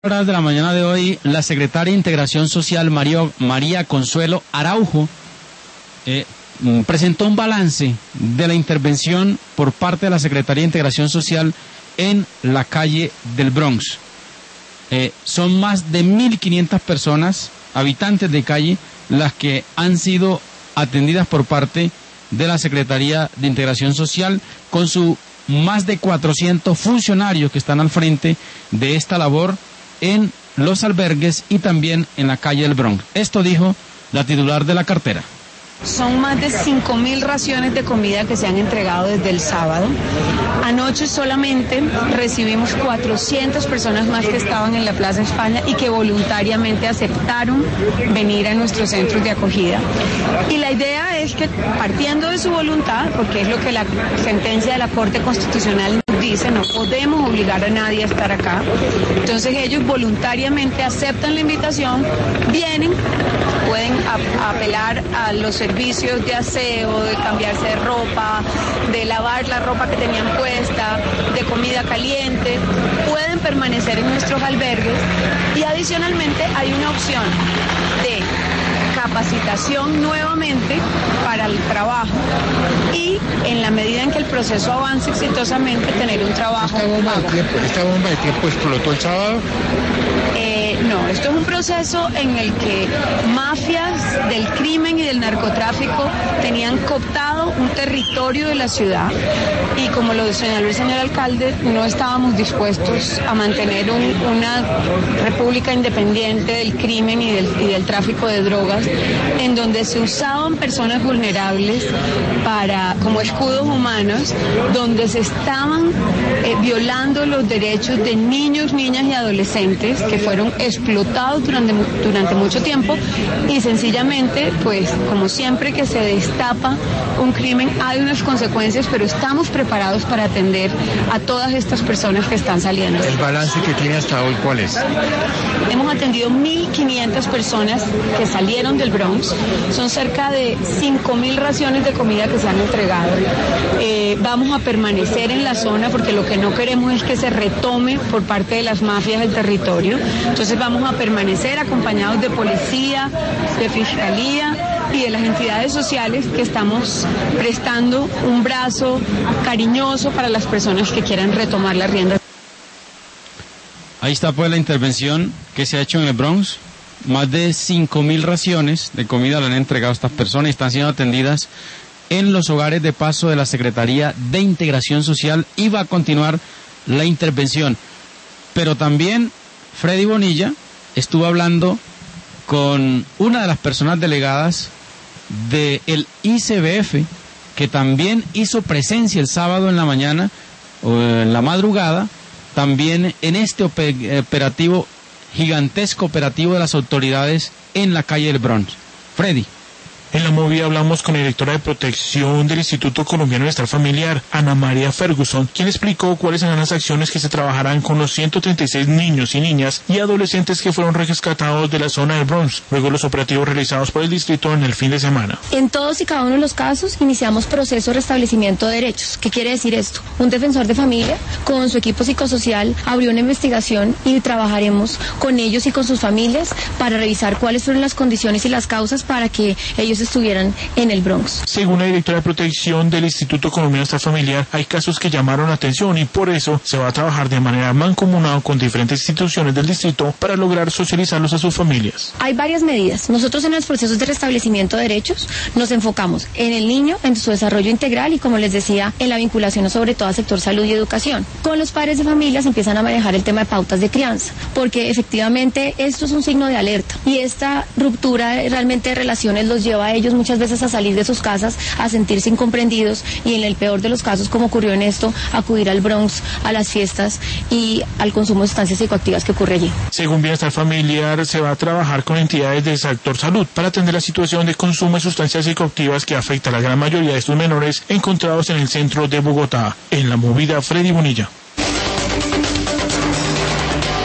Horas de la mañana de hoy, la secretaria de Integración Social, María Consuelo Araujo, presentó un balance de la intervención por parte de la Secretaría de Integración Social en la calle del Bronx. Son más de 1.500 personas, habitantes de calle, las que han sido atendidas por parte de la Secretaría de Integración Social, con su más de 400 funcionarios que están al frente de esta labor en los albergues y también en la calle del Bronx. Esto dijo la titular de la cartera. Son más de 5.000 raciones de comida que se han entregado desde el sábado. Anoche solamente recibimos 400 personas más que estaban en la Plaza España y que voluntariamente aceptaron venir a nuestros centros de acogida. Y la idea es que, partiendo de su voluntad, porque es lo que la sentencia de la Corte Constitucional nos dice, no podemos obligar a nadie a estar acá. Entonces ellos voluntariamente aceptan la invitación, vienen, pueden apelar a los servicios de aseo, de cambiarse de ropa, de lavar la ropa que tenían puesta, de comida caliente, pueden permanecer en nuestros albergues y adicionalmente hay una opción de capacitación nuevamente para el trabajo y en la medida en que el proceso avance exitosamente tener un trabajo. ¿Esta bomba de tiempo explotó el sábado? No, esto es un proceso en el que mafias del crimen y del narcotráfico tenían cooptado un territorio de la ciudad y, como lo señaló el señor alcalde, no estábamos dispuestos a mantener una república independiente del crimen y del tráfico de drogas, en donde se usaban personas vulnerables como escudos humanos, donde se estaban violando los derechos de niños, niñas y adolescentes que fueron explotados durante mucho tiempo y sencillamente, pues como siempre que se destapa un crimen hay unas consecuencias, pero estamos preparados para atender a todas estas personas que están saliendo. ¿El balance que tiene hasta hoy cuál es? Hemos atendido 1.500 personas que salieron del Bronx, son cerca de 5.000 raciones de comida que se han entregado. Vamos a permanecer en la zona porque lo que no queremos es que se retome por parte de las mafias el territorio. Entonces vamos a permanecer acompañados de policía, de fiscalía y de las entidades sociales que estamos prestando un brazo cariñoso para las personas que quieran retomar la rienda. Ahí está pues la intervención que se ha hecho en el Bronx. Más de 5.000 raciones de comida le han entregado a estas personas y están siendo atendidas en los hogares de paso de la Secretaría de Integración Social y va a continuar la intervención. Pero también Freddy Bonilla estuvo hablando con una de las personas delegadas del ICBF, que también hizo presencia el sábado en la mañana o en la madrugada, también en este operativo, gigantesco operativo de las autoridades en la calle del Bronx. Freddy. En la movida hablamos con la directora de protección del Instituto Colombiano de Bienestar Familiar, Ana María Ferguson, quien explicó cuáles serán las acciones que se trabajarán con los 136 niños y niñas y adolescentes que fueron rescatados de la zona del Bronx, luego de los operativos realizados por el distrito en el fin de semana. En todos y cada uno de los casos iniciamos proceso de restablecimiento de derechos. ¿Qué quiere decir esto? Un defensor de familia con su equipo psicosocial abrió una investigación y trabajaremos con ellos y con sus familias para revisar cuáles fueron las condiciones y las causas para que ellos estuvieran en el Bronx. Según la directora de protección del Instituto Colombiano de Bienestar Familiar, hay casos que llamaron la atención y por eso se va a trabajar de manera mancomunada con diferentes instituciones del distrito para lograr socializarlos a sus familias. Hay varias medidas. Nosotros en los procesos de restablecimiento de derechos nos enfocamos en el niño, en su desarrollo integral y, como les decía, en la vinculación sobre todo al sector salud y educación. Con los padres de familia se empiezan a manejar el tema de pautas de crianza, porque efectivamente esto es un signo de alerta y esta ruptura realmente de relaciones los lleva a ellos muchas veces a salir de sus casas, a sentirse incomprendidos y, en el peor de los casos, como ocurrió en esto, acudir al Bronx, a las fiestas y al consumo de sustancias psicoactivas que ocurre allí. Según Bienestar Familiar, se va a trabajar con entidades del sector salud para atender la situación de consumo de sustancias psicoactivas que afecta a la gran mayoría de estos menores encontrados en el centro de Bogotá. En la movida, Freddy Bonilla.